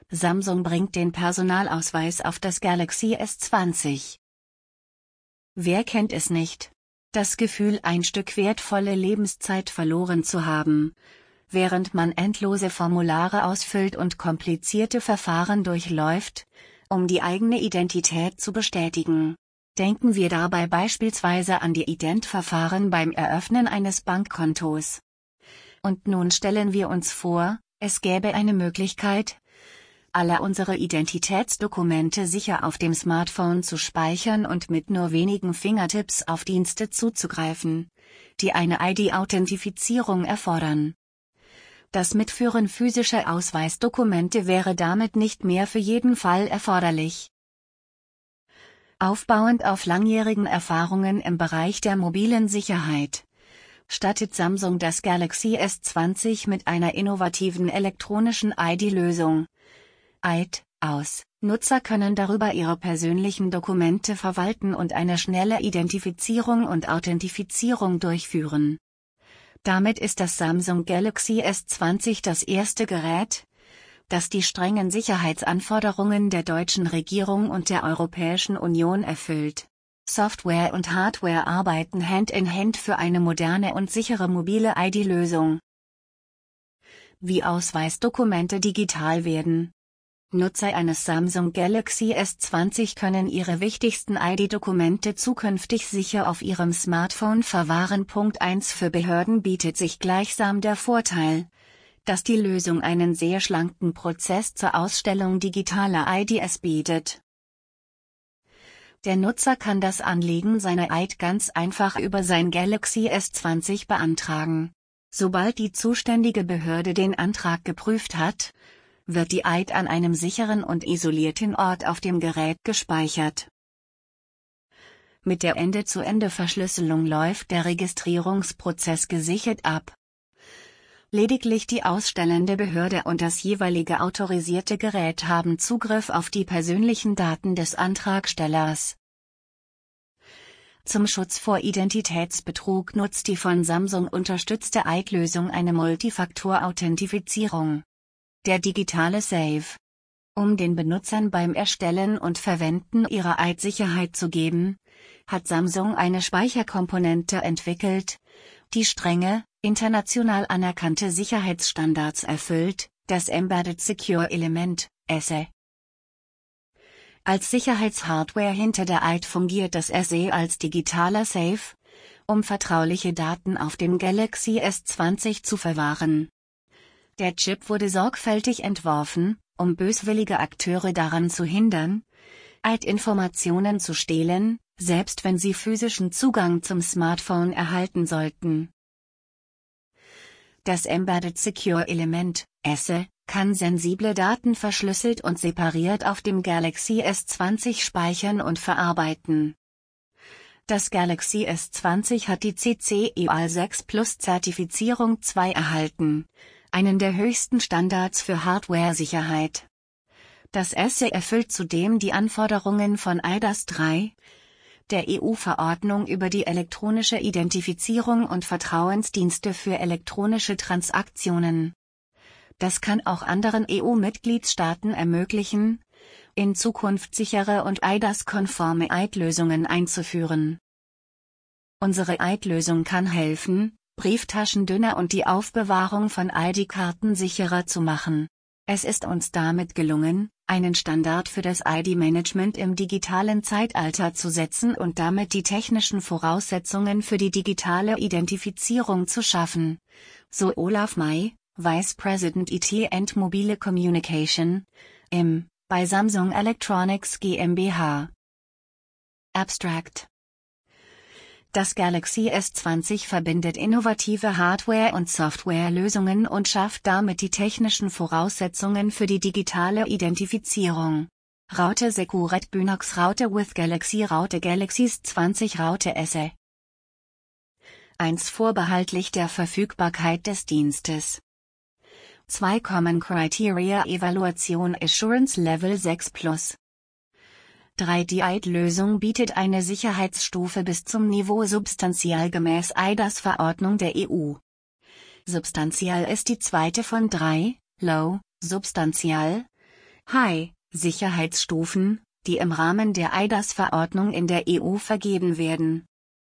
Samsung bringt den Personalausweis auf das Galaxy S20. Wer kennt es nicht? Das Gefühl, ein Stück wertvolle Lebenszeit verloren zu haben, während man endlose Formulare ausfüllt und komplizierte Verfahren durchläuft, um die eigene Identität zu bestätigen. Denken wir dabei beispielsweise an die Ident-Verfahren beim Eröffnen eines Bankkontos. Und nun stellen wir uns vor, es gäbe eine Möglichkeit, alle unsere Identitätsdokumente sicher auf dem Smartphone zu speichern und mit nur wenigen Fingertips auf Dienste zuzugreifen, die eine ID-Authentifizierung erfordern. Das Mitführen physischer Ausweisdokumente wäre damit nicht mehr für jeden Fall erforderlich. Aufbauend auf langjährigen Erfahrungen im Bereich der mobilen Sicherheit, stattet Samsung das Galaxy S20 mit einer innovativen elektronischen ID-Lösung, EID, aus. Nutzer können darüber ihre persönlichen Dokumente verwalten und eine schnelle Identifizierung und Authentifizierung durchführen. Damit ist das Samsung Galaxy S20 das erste Gerät, das die strengen Sicherheitsanforderungen der deutschen Regierung und der Europäischen Union erfüllt. Software und Hardware arbeiten Hand in Hand für eine moderne und sichere mobile ID-Lösung. Wie Ausweisdokumente digital werden. Nutzer eines Samsung Galaxy S20 können ihre wichtigsten ID-Dokumente zukünftig sicher auf ihrem Smartphone verwahren. Punkt 1 Für Behörden bietet sich gleichsam der Vorteil, dass die Lösung einen sehr schlanken Prozess zur Ausstellung digitaler IDs bietet. Der Nutzer kann das Anlegen seiner ID ganz einfach über sein Galaxy S20 beantragen. Sobald die zuständige Behörde den Antrag geprüft hat, wird die ID an einem sicheren und isolierten Ort auf dem Gerät gespeichert. Mit der Ende-zu-Ende-Verschlüsselung läuft der Registrierungsprozess gesichert ab. Lediglich die ausstellende Behörde und das jeweilige autorisierte Gerät haben Zugriff auf die persönlichen Daten des Antragstellers. Zum Schutz vor Identitätsbetrug nutzt die von Samsung unterstützte ID-Lösung eine Multifaktor-Authentifizierung. Der digitale Safe. Um den Benutzern beim Erstellen und Verwenden ihrer ID Sicherheit zu geben, hat Samsung eine Speicherkomponente entwickelt, die strenge, international anerkannte Sicherheitsstandards erfüllt, das Embedded Secure Element, ESE. Als Sicherheitshardware hinter der ID fungiert das ESE als digitaler Safe, um vertrauliche Daten auf dem Galaxy S20 zu verwahren. Der Chip wurde sorgfältig entworfen, um böswillige Akteure daran zu hindern, ID-Informationen zu stehlen, selbst wenn sie physischen Zugang zum Smartphone erhalten sollten. Das Embedded Secure Element, ESE, kann sensible Daten verschlüsselt und separiert auf dem Galaxy S20 speichern und verarbeiten. Das Galaxy S20 hat die CC-EAL6 Plus Zertifizierung 2 erhalten, einen der höchsten Standards für Hardware-Sicherheit. Das ESE erfüllt zudem die Anforderungen von eIDAS 3, der EU-Verordnung über die elektronische Identifizierung und Vertrauensdienste für elektronische Transaktionen. Das kann auch anderen EU-Mitgliedstaaten ermöglichen, in Zukunft sichere und eIDAS-konforme ID-Lösungen einzuführen. Unsere ID-Lösung kann helfen, Brieftaschen dünner und die Aufbewahrung von ID-Karten sicherer zu machen. Es ist uns damit gelungen, einen Standard für das ID-Management im digitalen Zeitalter zu setzen und damit die technischen Voraussetzungen für die digitale Identifizierung zu schaffen, so Olaf May, Vice President IT and Mobile Communication, bei Samsung Electronics GmbH. Abstract. Das Galaxy S20 verbindet innovative Hardware- und Softwarelösungen und schafft damit die technischen Voraussetzungen für die digitale Identifizierung. Raute Secured Binox Raute with Galaxy Raute Galaxys 20 Raute ESE 1 vorbehaltlich der Verfügbarkeit des Dienstes. 2 Common Criteria Evaluation Assurance Level 6 Plus. 3 Die ID-Lösung bietet eine Sicherheitsstufe bis zum Niveau Substantial gemäß eIDAS-Verordnung der EU. Substantial ist die zweite von 3, Low, Substantial, High-Sicherheitsstufen, die im Rahmen der eIDAS-Verordnung in der EU vergeben werden.